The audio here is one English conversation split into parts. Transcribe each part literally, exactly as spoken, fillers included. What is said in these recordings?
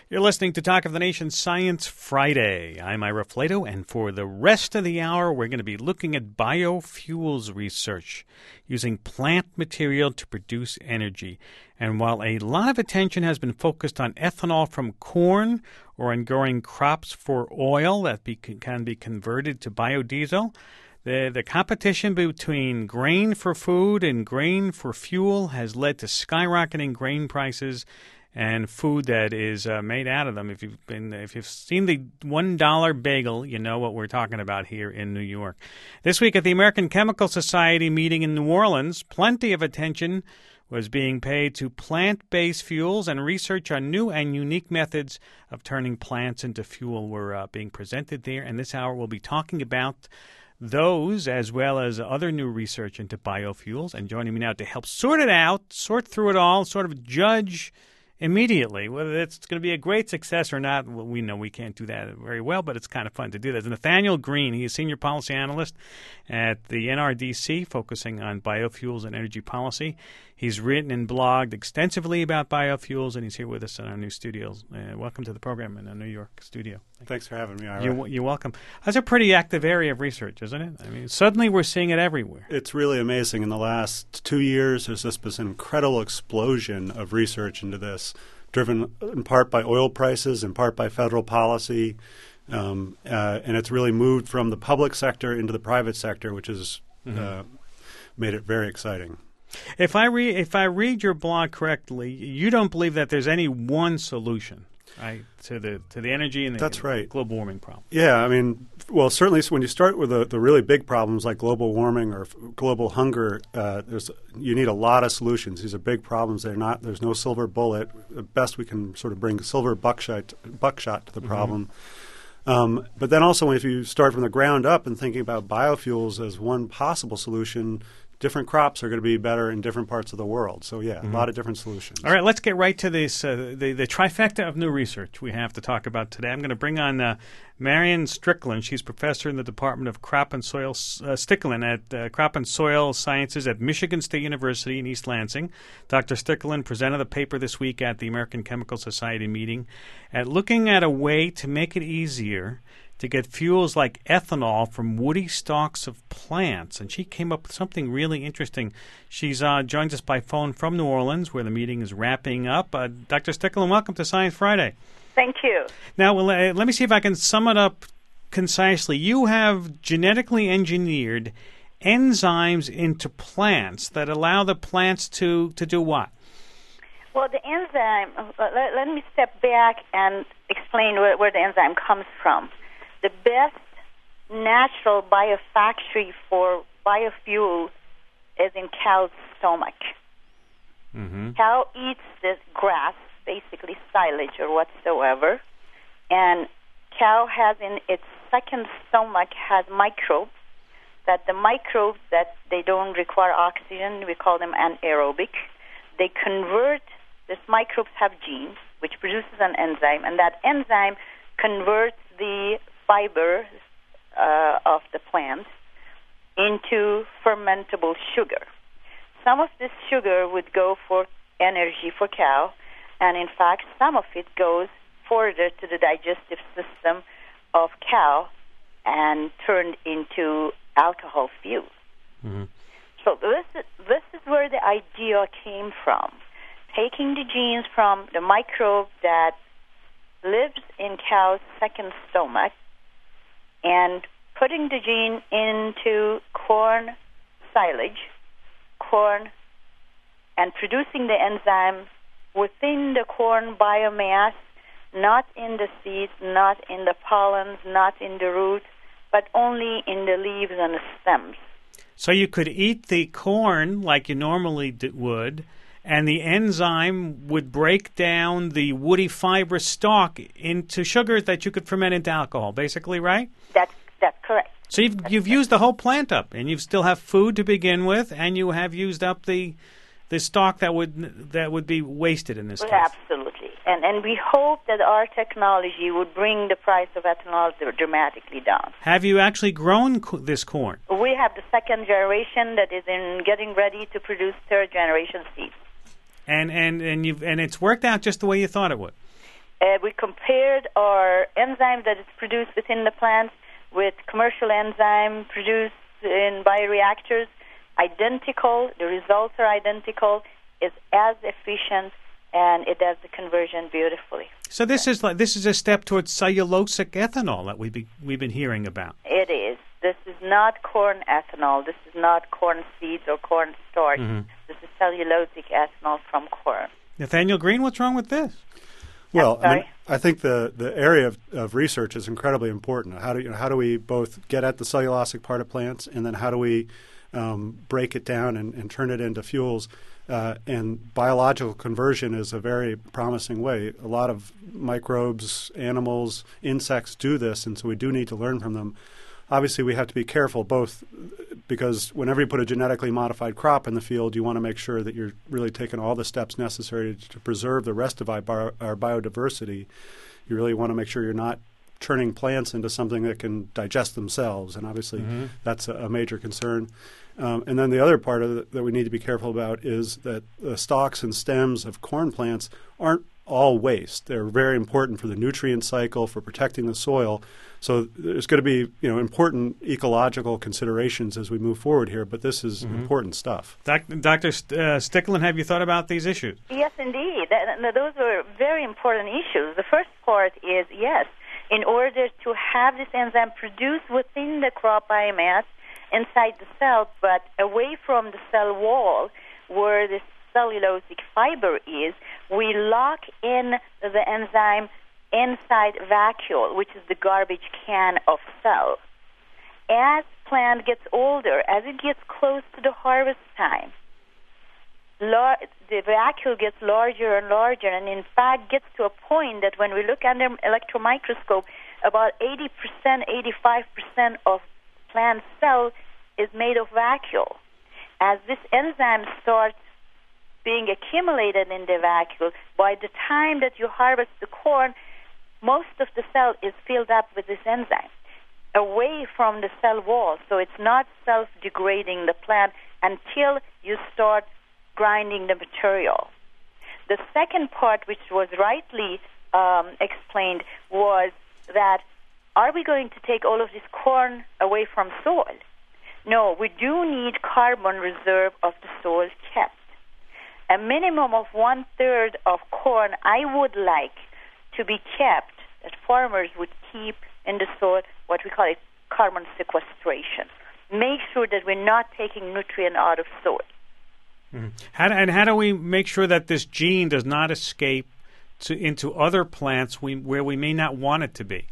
You're listening to Talk of the Nation Science Friday. I'm Ira Flato, and for the rest of the hour, we're going to be looking at biofuels research using plant material to produce energy. And while a lot of attention has been focused on ethanol from corn or on growing crops for oil that be, can be converted to biodiesel, the, the competition between grain for food and grain for fuel has led to skyrocketing grain prices and food that is uh, made out of them. If you've been, if you've seen the one dollar bagel, you know what we're talking about here in New York. This week at the American Chemical Society meeting in New Orleans, plenty of attention was being paid to plant-based fuels, and research on new and unique methods of turning plants into fuel were uh, being presented there. And this hour we'll be talking about those as well as other new research into biofuels. And joining me now to help sort it out, sort through it all, sort of judge immediately whether it's going to be a great success or not. Well, we know we can't do that very well, but it's kind of fun to do that. Nathaniel Green, he is Senior Policy Analyst at the N R D C, focusing on biofuels and energy policy. He's written and blogged extensively about biofuels, and he's here with us in our new studios. Uh, welcome to the program in our New York studio. Thanks for having me, Ira. You're, you're welcome. That's a pretty active area of research, isn't it? I mean, suddenly we're seeing it everywhere. It's really amazing. In the last two years, there's just this incredible explosion of research into this, driven in part by oil prices, in part by federal policy. Um, uh, and it's really moved from the public sector into the private sector, which has mm-hmm. uh, made it very exciting. If I read if I read your blog correctly, you don't believe that there's any one solution, right, to the to the energy and the, That's right. global warming problem. Yeah, I mean, well, certainly when you start with the, the really big problems like global warming or f- global hunger, uh, there's you need a lot of solutions. These are big problems. They're not. There's no silver bullet. At best, we can sort of bring silver buckshot buckshot to the problem. Mm-hmm. Um, but then also, if you start from the ground up and thinking about biofuels as one possible solution, different crops are going to be better in different parts of the world. So, yeah, mm-hmm. a lot of different solutions. All right, let's get right to this, uh, the, the trifecta of new research we have to talk about today. I'm going to bring on uh, Marion Strickland. She's professor in the Department of Crop and Soil uh, Strickland at uh, Crop and Soil Sciences at Michigan State University in East Lansing. Doctor Strickland presented a paper this week at the American Chemical Society meeting at looking at a way to make it easier to get fuels like ethanol from woody stalks of plants. And she came up with something really interesting. She's uh, joins us by phone from New Orleans, where the meeting is wrapping up. Uh, Doctor Strickland, welcome to Science Friday. Thank you. Now, well, uh, let me see if I can sum it up concisely. You have genetically engineered enzymes into plants that allow the plants to, to do what? Well, the enzyme, let, let me step back and explain where, where the enzyme comes from. The best natural biofactory for biofuel is in cow's stomach. Mm-hmm. Cow eats this grass, basically silage or whatsoever, and cow has in its second stomach has microbes, that the microbes that they don't require oxygen, we call them anaerobic. They convert, these microbes have genes, which produces an enzyme, and that enzyme converts the fiber uh, of the plant into fermentable sugar. Some of this sugar would go for energy for cow, and in fact, some of it goes further to the digestive system of cow and turned into alcohol fuel. Mm-hmm. So this is, this is where the idea came from, taking the genes from the microbe that lives in cow's second stomach and putting the gene into corn silage, corn, and producing the enzyme within the corn biomass, not in the seeds, not in the pollens, not in the roots, but only in the leaves and the stems. So you could eat the corn like you normally d- would, and the enzyme would break down the woody fibrous stalk into sugars that you could ferment into alcohol, basically, right? That's, that's correct. So you've, that's you've correct. used the whole plant up, and you still have food to begin with, and you have used up the the stalk that would that would be wasted in this well, case. Absolutely. And, and we hope that our technology would bring the price of ethanol dramatically down. Have you actually grown co- this corn? We have the second generation that is in getting ready to produce third generation seeds. And and and you've and it's worked out just the way you thought it would. Uh, we compared our enzyme that is produced within the plants with commercial enzyme produced in bioreactors. Identical. The results are identical. It's as efficient, and it does the conversion beautifully. So this is like this is a step towards cellulosic ethanol that we've be, we've been hearing about. It is. This is not corn ethanol. This is not corn seeds or corn starch. Mm-hmm. This is cellulosic ethanol from corn. Nathaniel Green, what's wrong with this? Well, I, mean, I think the, the area of, of research is incredibly important. How do you know, how do we both get at the cellulosic part of plants, and then how do we um, break it down and, and turn it into fuels? Uh, and biological conversion is a very promising way. A lot of microbes, animals, insects do this, and so we do need to learn from them. Obviously, we have to be careful, both because whenever you put a genetically modified crop in the field, you want to make sure that you're really taking all the steps necessary to preserve the rest of our, bio, our biodiversity. You really want to make sure you're not turning plants into something that can digest themselves, and obviously mm-hmm. that's a, a major concern. Um, and then the other part of it that we need to be careful about is that the stalks and stems of corn plants aren't all waste. They're very important for the nutrient cycle, for protecting the soil. So there's going to be, you know, important ecological considerations as we move forward here, but this is mm-hmm. important stuff. Doc- Doctor St- uh, Stickland, have you thought about these issues? Yes, indeed. Th- those are very important issues. The first part is, yes, in order to have this enzyme produced within the crop biomass inside the cell, but away from the cell wall where the cellulosic fiber is, we lock in the enzyme inside vacuole, which is the garbage can of cell. As plant gets older, as it gets close to the harvest time, lar- the vacuole gets larger and larger, and in fact gets to a point that when we look under electron microscope, about eighty percent, eighty-five percent of plant cell is made of vacuole. As this enzyme starts being accumulated in the vacuole, by the time that you harvest the corn, most of the cell is filled up with this enzyme away from the cell wall, so it's not self-degrading the plant until you start grinding the material. The second part, which was rightly um, explained, was that are we going to take all of this corn away from soil? No, we do need carbon reserve of the soil kept. A minimum of one-third of corn I would like to be kept, that farmers would keep in the soil, what we call it carbon sequestration. Make sure that we're not taking nutrient out of soil. Mm-hmm. How do, and how do we make sure that this gene does not escape to, into other plants we, where we may not want it to be?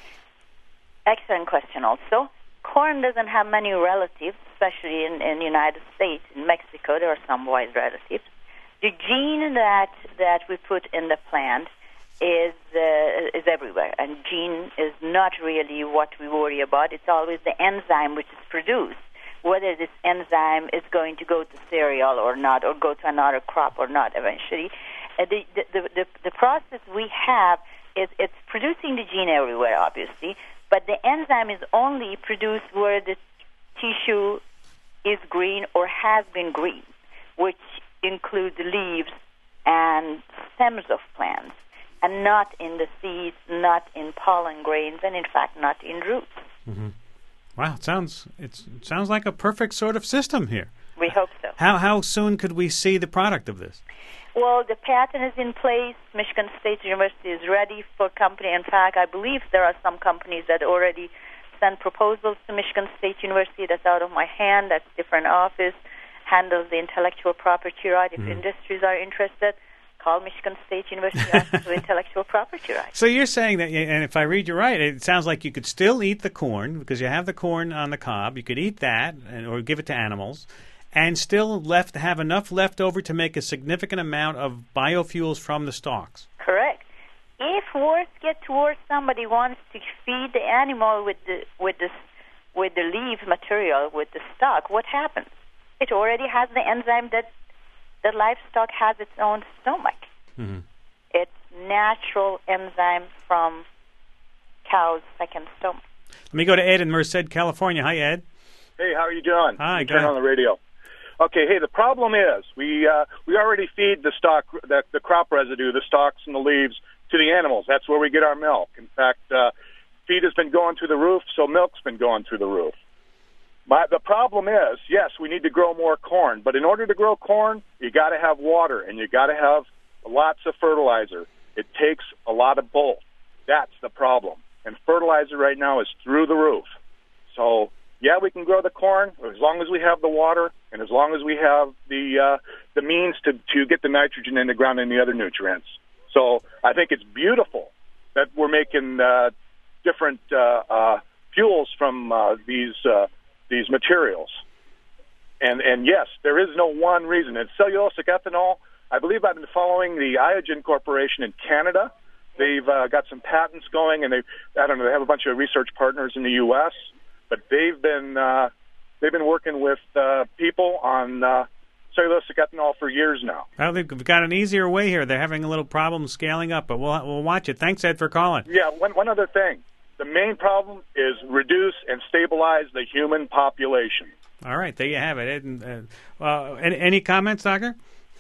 Excellent question also. Corn doesn't have many relatives, especially in, in the United States. In Mexico, there are some wide relatives. The gene that, that we put in the plant is uh, is everywhere, and gene is not really what we worry about. It's always the enzyme which is produced, whether this enzyme is going to go to cereal or not, or go to another crop or not eventually. Uh, the, the, the, the process we have is it's producing the gene everywhere, obviously, but the enzyme is only produced where the tissue is green or has been green, which include the leaves and stems of plants, and not in the seeds, not in pollen grains, and in fact not in roots. Mm-hmm. Wow, it sounds it's, it sounds like a perfect sort of system here. We hope so. How how soon could we see the product of this? Well, the patent is in place. Michigan State University is ready for company. In fact, I believe there are some companies that already sent proposals to Michigan State University. That's out of my hand. That's different office. Handles the intellectual property right. If mm. industries are interested, call Michigan State University Office of Intellectual Property Rights. So you're saying that, and if I read you right, it sounds like you could still eat the corn because you have the corn on the cob. You could eat that and, or give it to animals, and still left have enough left over to make a significant amount of biofuels from the stalks. Correct. If worse get to worse, somebody wants to feed the animal with the with the with the leaf material, with the stalk, what happens? It already has the enzyme that the livestock has its own stomach. Mm-hmm. It's natural enzyme from cow's second stomach. Let me go to Ed in Merced, California. Hi, Ed. Hey, how are you doing? Hi, you good. Turn on the radio. Okay, hey, the problem is we uh, we already feed the stock, the, the crop residue, the stalks and the leaves, to the animals. That's where we get our milk. In fact, uh, feed has been going through the roof, so milk's been going through the roof. But the problem is, yes, we need to grow more corn, but in order to grow corn, you got to have water and you got to have lots of fertilizer. It takes a lot of both. That's the problem. And fertilizer right now is through the roof. So, yeah, we can grow the corn as long as we have the water and as long as we have the uh, the means to, to get the nitrogen in the ground and the other nutrients. So I think it's beautiful that we're making uh, different uh, uh, fuels from uh, these uh, these materials. And and yes, there is no one reason. And cellulosic ethanol, I believe I've been following the Iogen Corporation in Canada. They've uh, got some patents going, and they I don't know, they have a bunch of research partners in the U S, but they've been uh, they've been working with uh, people on uh, cellulosic ethanol for years now. Well, they've got an easier way here. They're having a little problem scaling up, but we'll we'll watch it. Thanks, Ed, for calling. Yeah, one one other thing. The main problem is reduce and stabilize the human population. All right, there you have it. Ed, and, uh, uh, any, any comments, Doctor?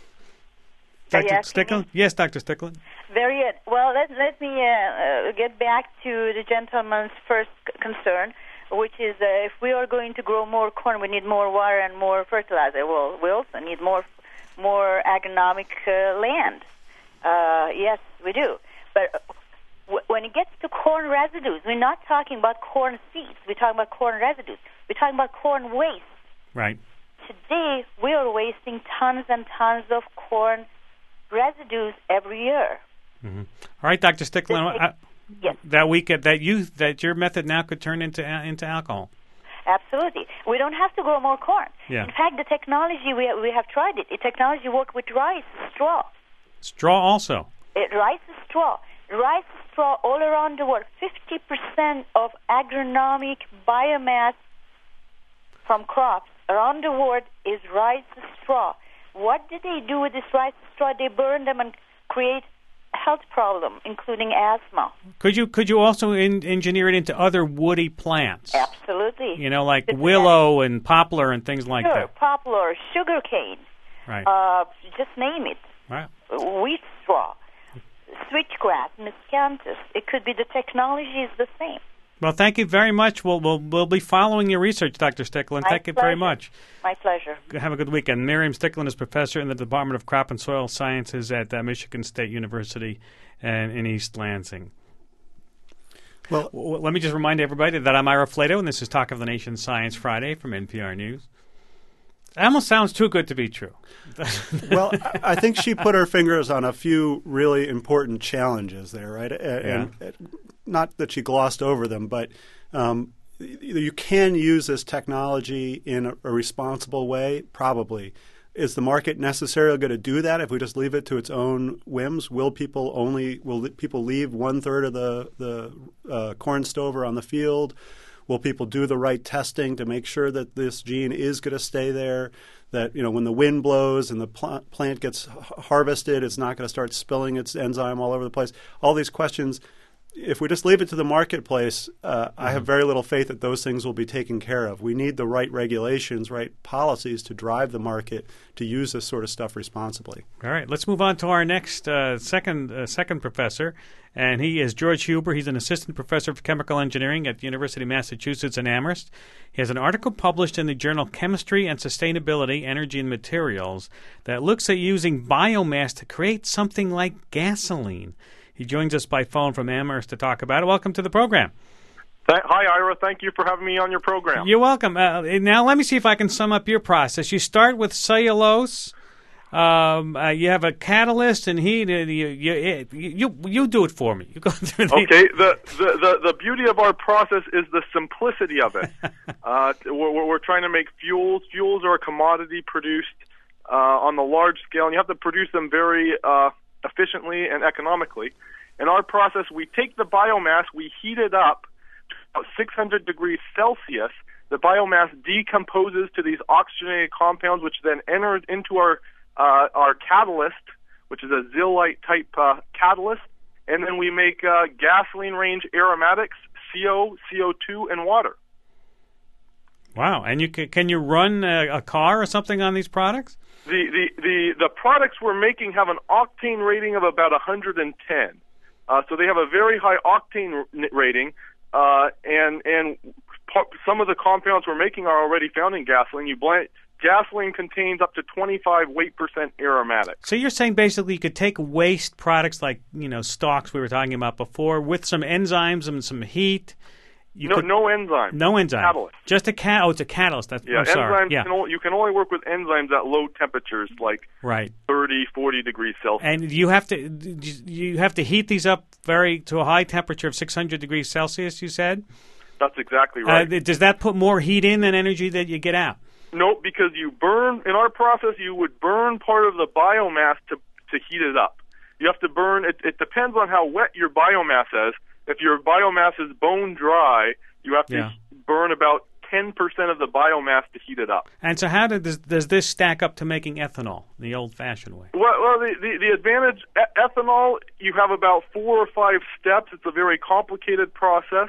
Doctor Stickland? Yes, Doctor Stickland. Very good. Well, let, let me uh, uh, get back to the gentleman's first c- concern, which is uh, if we are going to grow more corn, we need more water and more fertilizer. Well, we also need more more agronomic uh, land. Uh, yes, we do. But w- when it gets to corn residues, we're not talking about corn seeds. We're talking about corn residues. We're talking about corn waste. Right. Today, we are wasting tons and tons of corn residues every year. Mm-hmm. All right, Doctor Stickland. Uh, yes. That week, that you that your method now could turn into uh, into alcohol. Absolutely. We don't have to grow more corn. Yeah. In fact, the technology we we have tried it. The technology worked with rice straw. Straw also. It, rice straw. Rice straw all around the world. Fifty percent of agronomic biomass from crops around the world is rice straw. What did they do with this rice straw? They burn them and create health problem, including asthma. Could you could you also in, engineer it into other woody plants? Absolutely. You know, like willow and poplar and things like sure, that. poplar, sugarcane. Right. Uh, just name it. Right. Wheat straw, switchgrass, miscanthus. It could be the technology is the same. Well, thank you very much. We'll we'll, we'll be following your research, Doctor Stickland. My Thank you pleasure. very much. My pleasure. Have a good weekend. Miriam Stickland is professor in the Department of Crop and Soil Sciences at uh, Michigan State University and in East Lansing. Well, well, let me just remind everybody that I'm Ira Flato, and this is Talk of the Nation Science Friday from N P R News. It almost sounds too good to be true. Well, I think she put her fingers on a few really important challenges there, right? And, yeah. and not that she glossed over them, but um, you can use this technology in a, a responsible way, probably. Is the market necessarily going to do that if we just leave it to its own whims? Will people only will people leave one third of the the uh, corn stover on the field? Will people do the right testing to make sure that this gene is going to stay there? That, you know, when the wind blows and the pl- plant gets harvested, it's not going to start spilling its enzyme all over the place. All these questions. If we just leave it to the marketplace, uh, mm-hmm. I have very little faith that those things will be taken care of. We need the right regulations, right policies to drive the market to use this sort of stuff responsibly. All right, let's move on to our next uh, second uh, second professor, and he is George Huber. He's an assistant professor of chemical engineering at the University of Massachusetts in Amherst. He has an article published in the journal Chemistry and Sustainability, Energy and Materials that looks at using biomass to create something like gasoline. He joins us by phone from Amherst to talk about it. Welcome to the program. Hi, Ira. Thank you for having me on your program. You're welcome. Uh, now, let me see if I can sum up your process. You start with cellulose. Um, uh, you have a catalyst and heat. And you, you, you, you do it for me. You go through the okay. The, the, the, the beauty of our process is the simplicity of it. uh, we're, we're trying to make fuels. Fuels are a commodity produced uh, on the large scale, and you have to produce them very uh, efficiently and economically. In our process, we take the biomass, we heat it up to about six hundred degrees Celsius. The biomass decomposes to these oxygenated compounds, which then enter into our uh, our catalyst, which is a zeolite type uh, catalyst, and then we make uh, gasoline range aromatics, C O, C O two, and water. Wow! And you can, can you run a, a car or something on these products? The, the the the products we're making have an octane rating of about one hundred ten. Uh, Uh, so they have a very high octane r- rating, uh, and and par- some of the compounds we're making are already found in gasoline. You blend gasoline contains up to twenty-five weight percent aromatic. So you're saying basically you could take waste products like, you know, stalks we were talking about before with some enzymes and some heat. You no, could, no enzyme. No enzyme. Catalyst. Just a cat. Oh, it's a catalyst. That's, Yeah, I'm sorry. enzymes Yeah. Can only, you can only work with enzymes at low temperatures, like Right. thirty, forty degrees Celsius. And you have to you have to heat these up very to a high temperature of six hundred degrees Celsius. You said. That's exactly right. Uh, does that put more heat in than energy that you get out? No, because you burn, in our process, you would burn part of the biomass to to heat it up. You have to burn, it, it depends on how wet your biomass is. If your biomass is bone dry, you have to Yeah. burn about ten percent of the biomass to heat it up. And so how does, does this stack up to making ethanol the old-fashioned way? Well, well the, the, the advantage, e- ethanol, you have about four or five steps. It's a very complicated process.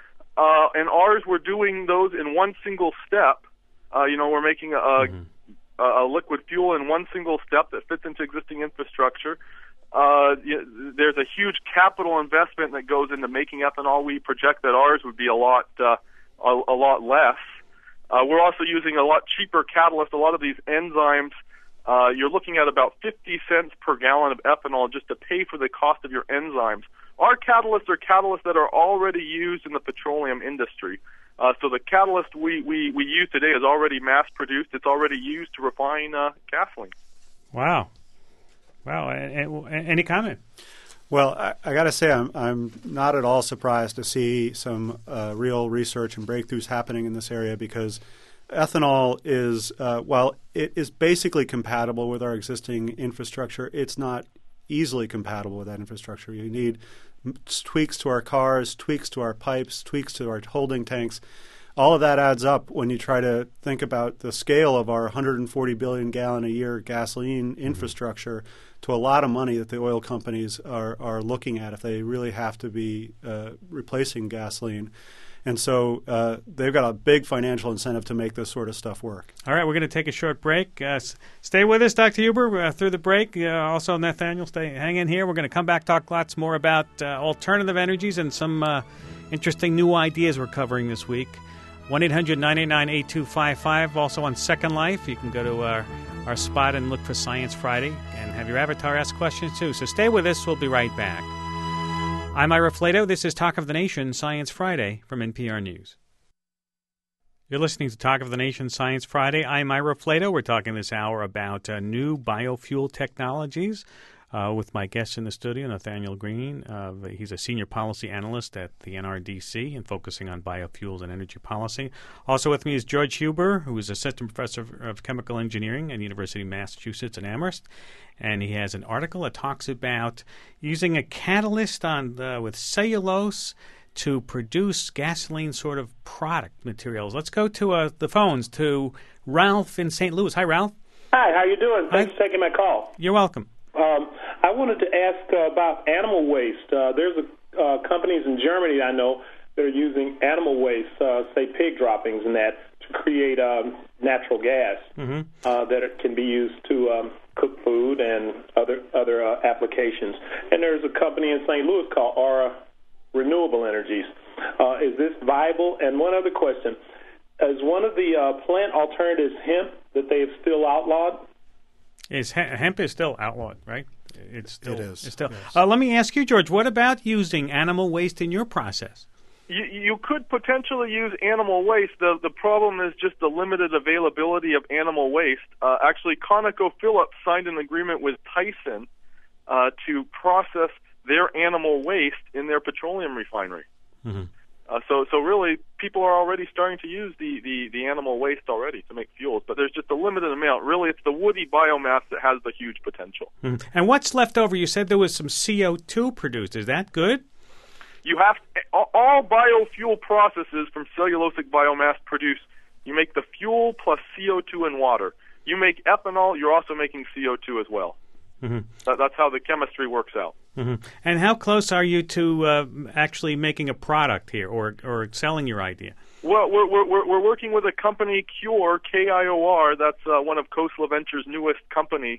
Uh, and ours, we're doing those in one single step. Uh, you know, we're making a, Mm-hmm. a, a liquid fuel in one single step that fits into existing infrastructure. Uh, you, there's a huge capital investment that goes into making ethanol. We project that ours would be a lot, uh, a, a lot less. Uh, we're also using a lot cheaper catalyst. A lot of these enzymes, uh, you're looking at about fifty cents per gallon of ethanol just to pay for the cost of your enzymes. Our catalysts are catalysts that are already used in the petroleum industry. Uh, so the catalyst we, we, we use today is already mass-produced. It's already used to refine uh, gasoline. Wow. Wow. A- a- any comment? Well, I, I got to say, I'm I'm not at all surprised to see some uh, real research and breakthroughs happening in this area, because ethanol is, uh, while it is basically compatible with our existing infrastructure, it's not easily compatible with that infrastructure. You need tweaks to our cars, tweaks to our pipes, tweaks to our holding tanks. All of that adds up when you try to think about the scale of our one hundred forty billion gallon a year gasoline infrastructure to a lot of money that the oil companies are, are looking at if they really have to be uh, replacing gasoline. And so uh, they've got a big financial incentive to make this sort of stuff work. All right, we're going to take a short break. Uh, s- stay with us, Doctor Huber, uh, through the break. Uh, also, Nathaniel, stay hang in here. We're going to come back, talk lots more about uh, alternative energies and some uh, interesting new ideas we're covering this week. one eight hundred nine eight nine eight two five five. Also on Second Life, you can go to our, our spot and look for Science Friday and have your avatar ask questions, too. So stay with us. We'll be right back. I'm Ira Flato. This is Talk of the Nation, Science Friday from N P R News. You're listening to Talk of the Nation, Science Friday. I'm Ira Flato. We're talking this hour about uh, new biofuel technologies uh, with my guest in the studio, Nathaniel Green. Uh, he's a senior policy analyst at the N R D C and focusing on biofuels and energy policy. Also with me is George Huber, who is assistant professor of chemical engineering at University of Massachusetts in Amherst. And he has an article that talks about using a catalyst on the, with cellulose to produce gasoline sort of product materials. Let's go to uh, the phones to Ralph in Saint Louis. Hi, Ralph. Hi, how you doing? Thanks Hi. for taking my call. You're welcome. Um, I wanted to ask uh, about animal waste. Uh, there's a, uh, companies in Germany I know that are using animal waste, uh, say pig droppings and that, to create um, natural gas Mm-hmm. uh, that it can be used to um, cook food and other other uh, applications. And there's a company in Saint Louis called Aura Renewable Energies. Uh, is this viable? And one other question. Is one of the uh, plant alternatives hemp that they have still outlawed? Is he- hemp is still outlawed, right? It's still, It is, It's still. yes. Uh, let me ask you, George, what about using animal waste in your process? You, you could potentially use animal waste. The the problem is just the limited availability of animal waste. Uh, actually, ConocoPhillips signed an agreement with Tyson uh, to process their animal waste in their petroleum refinery. Mm-hmm. Uh, so, so really, people are already starting to use the, the, the animal waste already to make fuels, but there's just a limited amount. Really, it's the woody biomass that has the huge potential. Mm-hmm. And what's left over? You said there was some C O two produced. Is that good? You have all biofuel processes from cellulosic biomass produce. You make the fuel plus C O two and water. You make ethanol. You're also making C O two as well. Mm-hmm. That, that's how the chemistry works out. Mm-hmm. And how close are you to uh, actually making a product here, or or selling your idea? Well, we're we're we're working with a company, Cure, K I O R. That's uh, one of Khosla Ventures' newest company.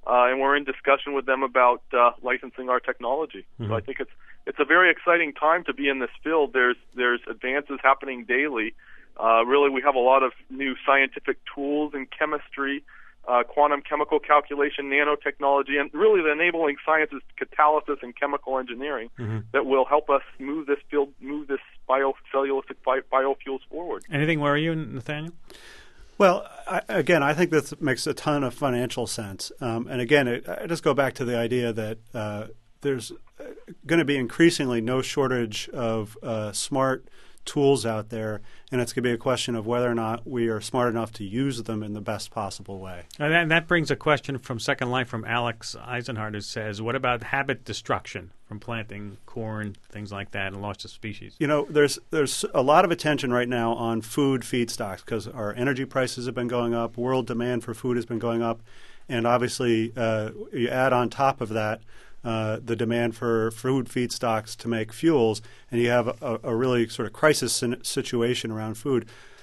uh, and we're in discussion with them about uh, licensing our technology. Mm-hmm. So I think it's it's a very exciting time to be in this field. There's there's advances happening daily. Uh, really, we have a lot of new scientific tools in chemistry, uh, quantum chemical calculation, nanotechnology, and really the enabling sciences, catalysis and chemical engineering, mm-hmm. that will help us move this field, move this biocellulosic bi- biofuels forward. Anything worry you, Nathaniel? Well, I, again, I think this makes a ton of financial sense. Um, and again, it, I just go back to the idea that uh, there's going to be increasingly no shortage of uh, smart tools out there, and it's going to be a question of whether or not we are smart enough to use them in the best possible way. And that, that brings a question from Second Life from Alex Eisenhardt, who says, what about habit destruction from planting corn, things like that, and loss of species? You know, there's there's a lot of attention right now on food feedstocks because our energy prices have been going up, world demand for food has been going up, and obviously uh, you add on top of that Uh, the demand for food feedstocks to make fuels, and you have a, a really sort of crisis situation around food.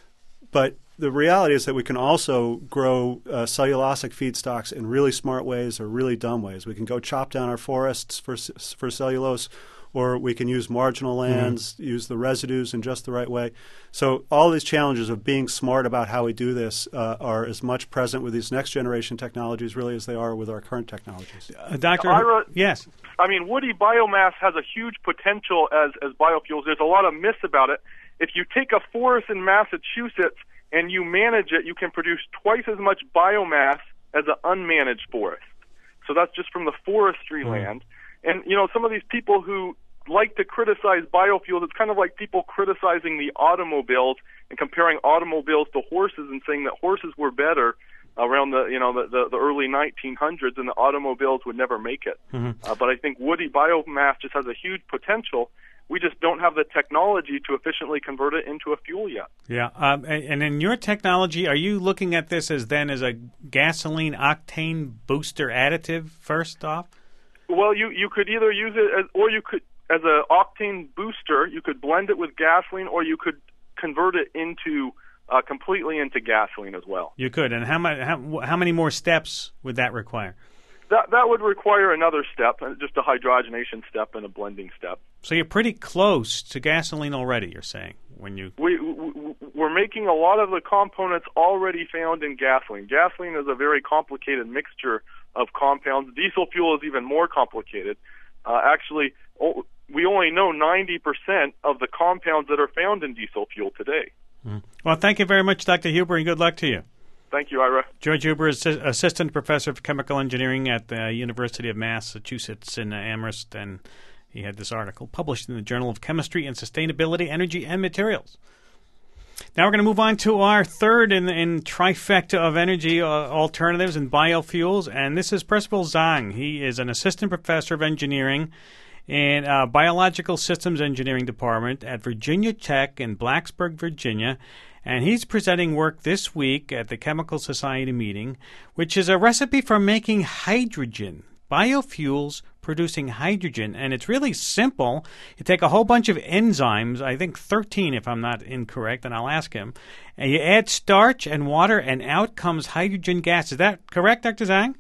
But the reality is that we can also grow uh, cellulosic feedstocks in really smart ways or really dumb ways. We can go chop down our forests for for cellulose, or we can use marginal lands, mm-hmm. use the residues in just the right way. So all these challenges of being smart about how we do this uh, are as much present with these next-generation technologies really as they are with our current technologies. Uh, Doctor Ira, yes. I mean, woody biomass has a huge potential as, as biofuels. There's a lot of myths about it. If you take a forest in Massachusetts and you manage it, you can produce twice as much biomass as an unmanaged forest. So that's just from the forestry mm-hmm. land. And, you know, some of these people who like to criticize biofuels, it's kind of like people criticizing the automobiles and comparing automobiles to horses and saying that horses were better around the, you know, the, the, the early nineteen hundreds and the automobiles would never make it. Mm-hmm. Uh, but I think woody biomass just has a huge potential. We just don't have the technology to efficiently convert it into a fuel yet. Yeah, um, and, and in your technology, are you looking at this as then as a gasoline octane booster additive first off? Well, you, you could either use it as, or you could, as an octane booster, you could blend it with gasoline, or you could convert it into uh, completely into gasoline as well. You could, and how, much, how how many more steps would that require? That that would require another step, just a hydrogenation step and a blending step. So you're pretty close to gasoline already. You're saying when you we, we we're making a lot of the components already found in gasoline. Gasoline is a very complicated mixture of compounds. Diesel fuel is even more complicated. Uh, actually, oh, we only know ninety percent of the compounds that are found in diesel fuel today. Mm. Well, thank you very much, Doctor Huber, and good luck to you. Thank you, Ira. George Huber is Assistant Professor of Chemical Engineering at the University of Massachusetts in Amherst, and he had this article published in the Journal of Chemistry and Sustainability, Energy, and Materials. Now we're going to move on to our third in, in trifecta of energy uh, alternatives and biofuels, and this is Percival Zhang. He is an assistant professor of engineering in uh, Biological Systems Engineering Department at Virginia Tech in Blacksburg, Virginia, and he's presenting work this week at the Chemical Society meeting, which is a recipe for making hydrogen, biofuels producing hydrogen. And it's really simple. You take a whole bunch of enzymes, I think thirteen if I'm not incorrect, and I'll ask him, and you add starch and water, and out comes hydrogen gas. Is that correct, Doctor Zhang?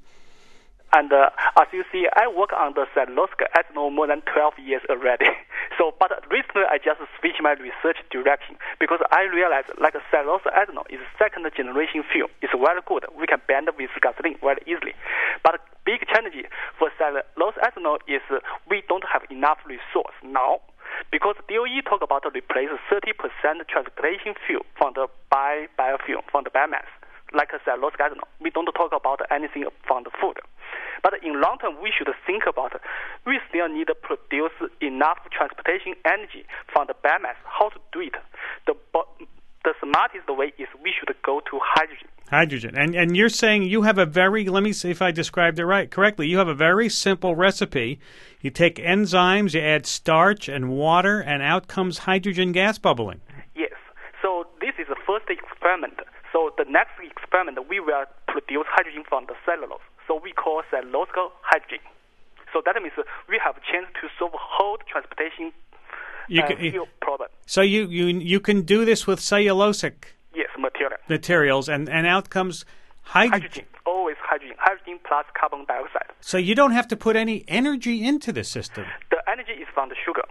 And uh, as you see, I work on the cellulosic ethanol more than twelve years already. So, but recently I just switched my research direction because I realized like cellulosic ethanol is second generation fuel. It's very good. We can blend with gasoline very easily. But big challenge for cellulosic ethanol is uh, we don't have enough resource now. Because D O E talk about to replace thirty percent transportation fuel from the bi biofuel, from the biomass, like a cellulosic ethanol. We don't talk about anything from the food. But in long term, we should think about we still need to produce enough transportation energy from the biomass. How to do it? The the smartest way is we should go to hydrogen. Hydrogen. And and you're saying you have a very, let me see if I described it right correctly, you have a very simple recipe. You take enzymes, you add starch and water, and out comes hydrogen gas bubbling. Yes. So this is the first experiment. So the next experiment, we will produce hydrogen from the cellulose. So we call cellulosic hydrogen. So that means we have a chance to solve whole transportation you uh, can, fuel problem. So you, you you can do this with cellulosic yes, material. materials, and, and out comes hydrogen. Hydrogen, always hydrogen. hydrogen, hydrogen plus carbon dioxide. So you don't have to put any energy into the system. The energy is from the sugar.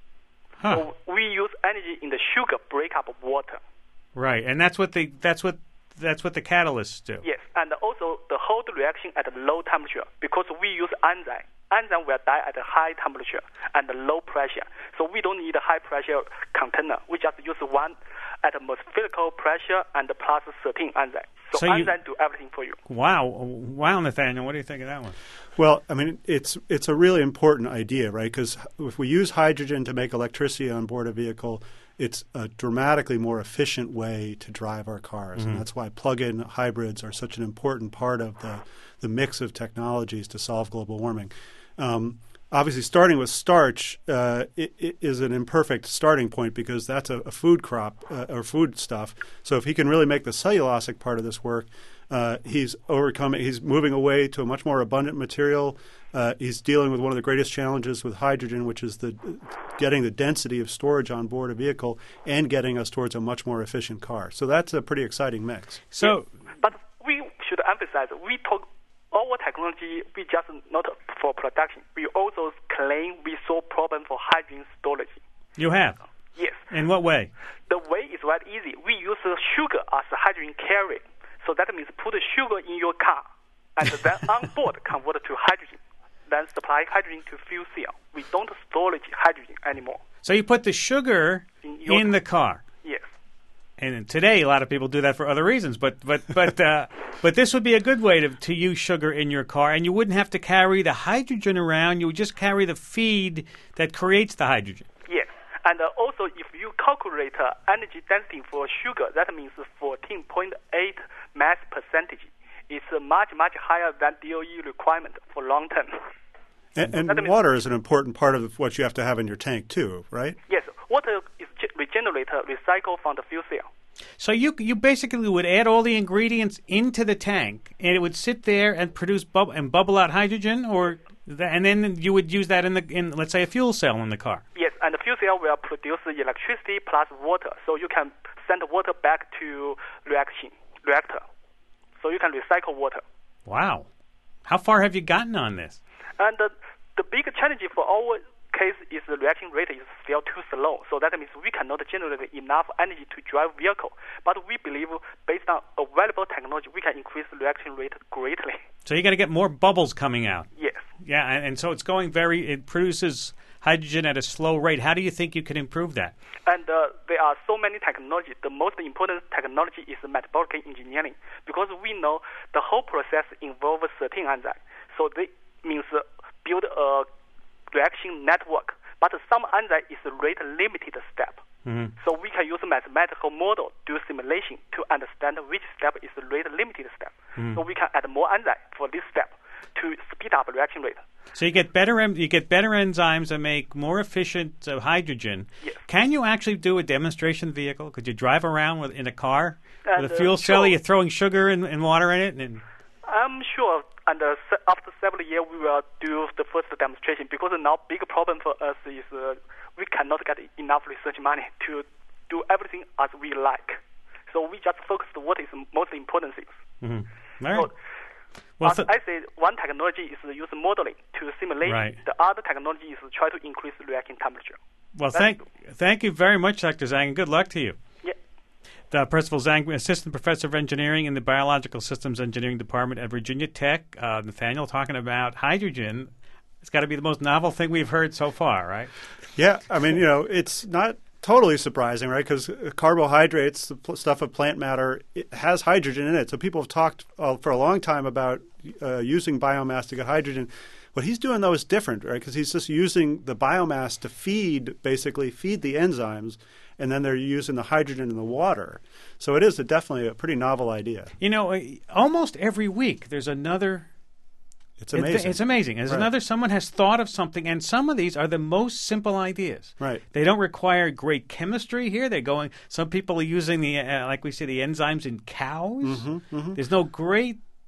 Huh. So we use energy in the sugar break up water. Right, and that's what the that's what that's what the catalysts do. Yes, and also the hold reaction at a low temperature because we use enzyme. Enzyme will die at a high temperature and low pressure. So we don't need a high pressure container. We just use one atmospheric pressure and plus thirteen enzyme. So, So you- enzyme do everything for you. Wow, wow, Nathaniel, what do you think of that one? Well, I mean, it's it's a really important idea, right? Because if we use hydrogen to make electricity on board a vehicle, it's a dramatically more efficient way to drive our cars. Mm-hmm. And that's why plug-in hybrids are such an important part of the, the mix of technologies to solve global warming. Um, obviously, starting with starch uh, it, it is an imperfect starting point because that's a, a food crop uh, or food stuff. So if he can really make the cellulosic part of this work, uh, he's overcoming. He's moving away to a much more abundant material. Uh, he's dealing with one of the greatest challenges with hydrogen, which is the getting the density of storage on board a vehicle and getting us towards a much more efficient car. So that's a pretty exciting mix. So, But we should emphasize we talk our technology. We just not for production. We also claim we solve problem for hydrogen storage. you have. Yes. In what way? The way is very easy. We use uh, sugar as a hydrogen carrier. So that means put sugar in your car and then on board convert to hydrogen. Then supply hydrogen to fuel cell. We don't storage hydrogen anymore. So you put the sugar In your in the car. Yes. And today, a lot of people do that for other reasons, but but but uh, but this would be a good way to to use sugar in your car, and you wouldn't have to carry the hydrogen around. You would just carry the feed that creates the hydrogen. Yes. And uh, also, if you calculate uh, energy density for sugar, that means fourteen point eight mass percentage. It's uh, much, much higher than D O E requirement for long term. And, and That means- water is an important part of what you have to have in your tank too, right? Yes. Water is ge- regenerated, recycled from the fuel cell. So you you basically would add all the ingredients into the tank, and it would sit there and produce bub- and bubble out hydrogen, or th- and then you would use that in the in let's say a fuel cell in the car. Yes, and the fuel cell will produce electricity plus water, so you can send water back to reaction reactor. So you can recycle water. Wow, how far have you gotten on this? And uh, the big challenge for our case is the reaction rate is still too slow. So that means we cannot generate enough energy to drive vehicle. But we believe based on available technology, we can increase the reaction rate greatly. So you got to get more bubbles coming out. Yes. Yeah, and, and so it's going very. It produces hydrogen at a slow rate. How do you think you can improve that? And uh, there are so many technologies. The most important technology is metabolic engineering because we know the whole process involves thirteen enzymes. So this means uh, build a reaction network. But some enzyme is a rate limited step. Mm-hmm. So we can use a mathematical model do simulation to understand which step is the rate limited step. Mm-hmm. So we can add more enzyme for this step to speed up reaction rate. So you get better en- you get better enzymes that make more efficient uh, hydrogen. Yes. Can you actually do a demonstration vehicle? Could you drive around with in a car And, with a uh, fuel cell? sure. You're throwing sugar and, and water in it. And, I'm sure and uh, se- after several years we will do the first demonstration because now big problem for us is uh, we cannot get enough research money to do everything as we like. So we just focus on what is most important things. mm-hmm. All right. So, Well, as th- I say, one technology is use modeling to simulate. Right. The other technology is try to increase the reaction temperature. well, that's- thank thank you very much, Doctor Zhang, and good luck to you. Yeah. Uh, Percival Zhang, Assistant Professor of Engineering in the Biological Systems Engineering Department at Virginia Tech. Uh, Nathaniel talking about hydrogen. It's got to be the most novel thing we've heard so far, right? Yeah, I mean, you know, it's not totally surprising, right? Because carbohydrates, the pl- stuff of plant matter, it has hydrogen in it. So people have talked uh, for a long time about uh, using biomass to get hydrogen. What he's doing, though, is different, right? Because he's just using the biomass to feed, basically feed the enzymes, and then they're using the hydrogen in the water. So it is a, definitely a pretty novel idea. You know, uh, almost every week there's another. It's amazing. It's amazing. There's Right. another, someone has thought of something, and some of these are the most simple ideas. Right. They don't require great chemistry here. They're going, some people are using the, uh, like we say, the enzymes in cows. Mm-hmm, mm-hmm. There's no great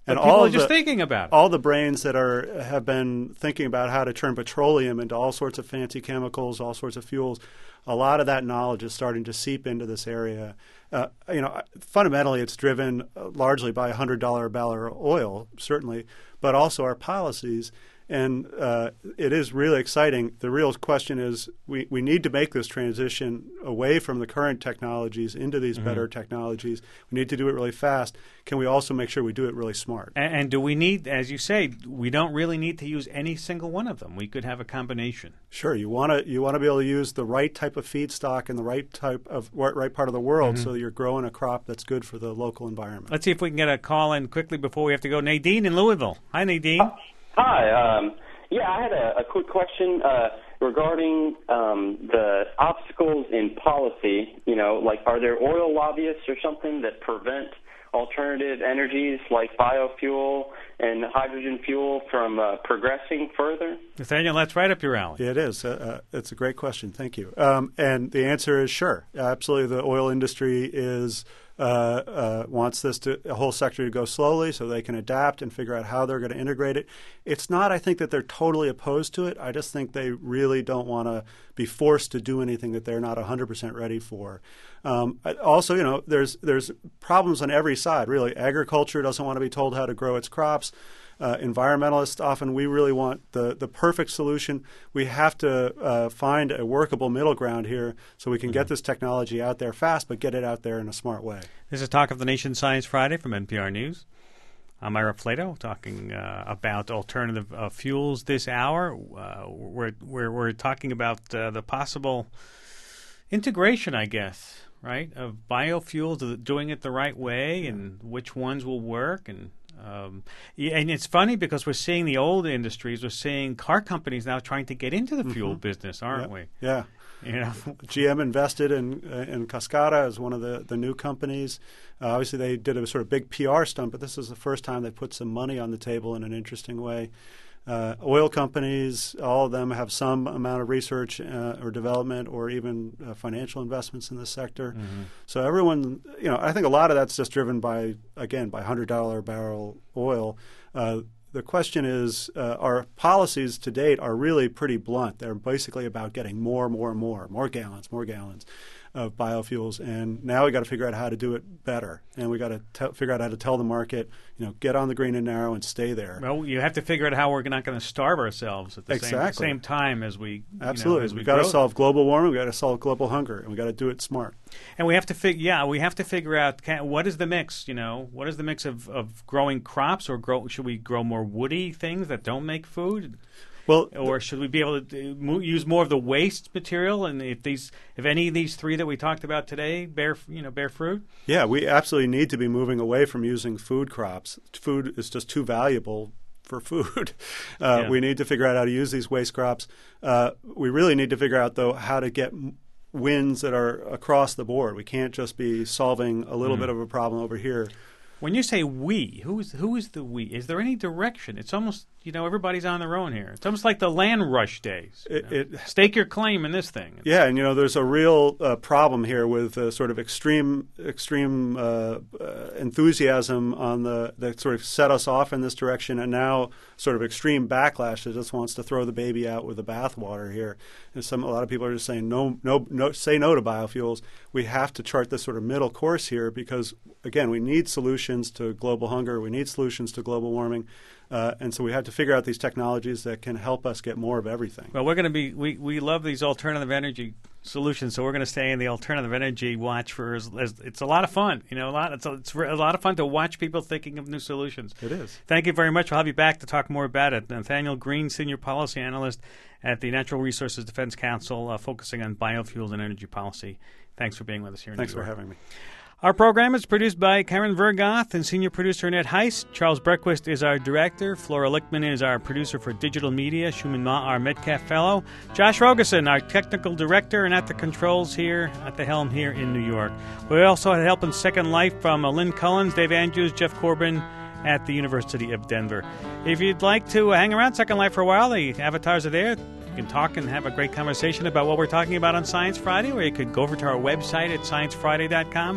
And but people all are of just the, thinking about it. all the brains that are have been thinking about how to turn petroleum into all sorts of fancy chemicals, all sorts of fuels. A lot of that knowledge is starting to seep into this area. Uh, you know, fundamentally, it's driven largely by one hundred dollars a barrel oil, certainly, but also our policies. And uh, it is really exciting. The real question is we, we need to make this transition away from the current technologies into these mm-hmm. better technologies. We need to do it really fast. Can we also make sure we do it really smart? And, and do we need, as you say, we don't really need to use any single one of them. We could have a combination. Sure. You want to you want to be able to use the right type of feedstock in the right type of right part of the world mm-hmm. so that you're growing a crop that's good for the local environment. Let's see if we can get a call in quickly before we have to go. Nadine in Louisville. Hi, Nadine. Uh- Hi. Um, yeah, I had a, a quick question uh, regarding um, the obstacles in policy. You know, like are there oil lobbyists or something that prevent alternative energies like biofuel and hydrogen fuel from uh, progressing further? Nathaniel, that's right up your alley. Yeah, it is. Uh, uh, it's a great question. Thank you. Um, and the answer is sure. Absolutely, the oil industry is uh, uh, wants this to a whole sector to go slowly so they can adapt and figure out how they're going to integrate it. It's not, I think, that they're totally opposed to it. I just think they really don't want to be forced to do anything that they're not one hundred percent ready for. Um, also, you know, there's there's problems on every side, really. Agriculture doesn't want to be told how to grow its crops. Uh, environmentalists, often we really want the, the perfect solution. We have to uh, find a workable middle ground here so we can mm-hmm. get this technology out there fast, but get it out there in a smart way. This is Talk of the Nation Science Friday from N P R News. I'm Ira Flato, talking uh, about alternative uh, fuels this hour. Uh, we're, we're, we're talking about uh, the possible integration, I guess, right, of biofuels, doing it the right way, yeah. and which ones will work. And um, yeah, and it's funny because we're seeing the old industries, we're seeing car companies now trying to get into the mm-hmm. fuel business, aren't yeah. we? Yeah. You know? G M invested in uh, in Cascada as one of the, the new companies. Uh, obviously, they did a sort of big P R stunt, but this is the first time they put some money on the table in an interesting way. Uh, oil companies, all of them have some amount of research uh, or development or even uh, financial investments in this sector. Mm-hmm. So everyone, you know, I think a lot of that's just driven by, again, by one hundred dollars a barrel oil. Uh, the question is, uh, our policies to date are really pretty blunt. They're basically about getting more, more, more, more gallons, more gallons of biofuels, and now we got to figure out how to do it better, and we got to te- figure out how to tell the market, you know, get on the green and narrow and stay there. Well, you have to figure out how we're not going to starve ourselves at the exactly. same, same time as we absolutely. You know, as we got to grow. solve global warming. We got to solve global hunger, and we got to do it smart. And we have to figure, yeah, we have to figure out can, what is the mix. You know, what is the mix of, of growing crops, or grow? Should we grow more woody things that don't make food? Well, or should we be able to mo- use more of the waste material? And if these, if any of these three that we talked about today bear, you know, bear fruit? Yeah, we absolutely need to be moving away from using food crops. Food is just too valuable for food. Uh, yeah. We need to figure out how to use these waste crops. Uh, we really need to figure out, though, how to get wins that are across the board. We can't just be solving a little mm. bit of a problem over here. When you say we, who is who is the we? Is there any direction? It's almost, you know, everybody's on their own here. It's almost like the land rush days. It, know? it, Stake your claim in this thing. Yeah, and, you know, there's a real uh, problem here with uh, sort of extreme extreme uh, uh, enthusiasm on the that sort of set us off in this direction, and now sort of extreme backlash that just wants to throw the baby out with the bathwater here. And some a lot of people are just saying no, no, no, say no to biofuels. We have to chart this sort of middle course here because, again, we need solutions to global hunger. We need solutions to global warming. Uh, and so we have to figure out these technologies that can help us get more of everything. Well, we're going to be we, we love these alternative energy solutions, so we're going to stay in the alternative energy watch for as, as it's a lot of fun. You know, a lot it's a, it's a lot of fun to watch people thinking of new solutions. It is. Thank you very much. We'll have you back to talk more about it. Nathaniel Green, Senior Policy Analyst at the Natural Resources Defense Council, uh, focusing on biofuels and energy policy. Thanks for being with us here in Thanks New York. for having me. Our program is produced by Karen Vergoth and senior producer Annette Heiss. Charles Brequist is our director. Flora Lichtman is our producer for digital media. Shuman Ma, our Metcalf Fellow. Josh Rogerson, our technical director, and at the controls here, at the helm here in New York. We also had help in Second Life from uh, Lynn Cullins, Dave Andrews, Jeff Corbin at the University of Denver. If you'd like to hang around Second Life for a while, the avatars are there. You can talk and have a great conversation about what we're talking about on Science Friday, or you could go over to our website at science friday dot com.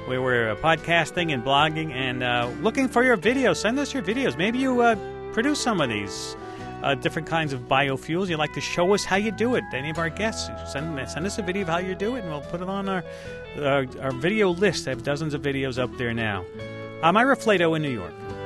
where we're uh, podcasting and blogging and uh, looking for your videos. Send us your videos. Maybe you uh, produce some of these uh, different kinds of biofuels. You'd like to show us how you do it. Any of our guests, send, send us a video of how you do it, and we'll put it on our, our, our video list. I have dozens of videos up there now. I'm Ira Flato in New York.